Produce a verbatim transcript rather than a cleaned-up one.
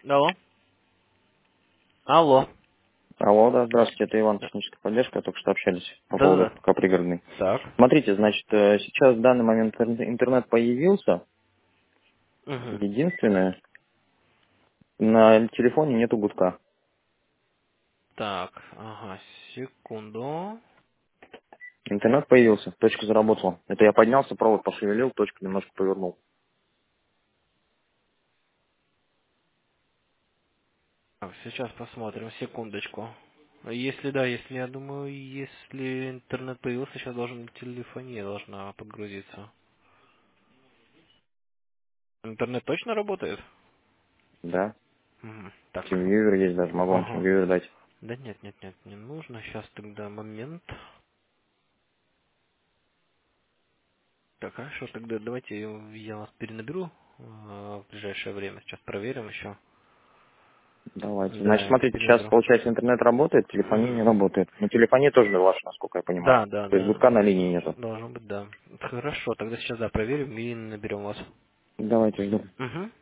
Алло. Алло. Алло, да, здравствуйте, это Иван, Да- техническая поддержка, только что общались по поводу Да-да-да. ФК пригородный. Так. Смотрите, значит, э, сейчас в данный момент интер- интернет появился, Угу. единственное, на телефоне нету гудка. Так, ага, секунду. Интернет появился, точка заработала. Это я поднялся, провод пошевелил, точку немножко повернул. Так, сейчас посмотрим, секундочку. Если да, если, я думаю, если интернет появился, сейчас должен телефония должна подгрузиться. Интернет точно работает? Да, Мгм. Так. TeamViewer есть даже, могу вам Ага. TeamViewer дать. Да нет, нет, нет, не нужно. Сейчас тогда момент. Так, хорошо, тогда давайте я вас перенаберу э, в ближайшее время. Сейчас проверим еще. Давайте. Да, Значит, я вас смотрите, сейчас, перенаберу. получается, интернет работает, телефония не Мгм. работает. Но телефония тоже ваша, насколько я понимаю. Да, да, То есть да. гудка на линии нету. Должно быть, да. Хорошо, тогда сейчас, да, проверим и наберем вас. Давайте жду. Угу.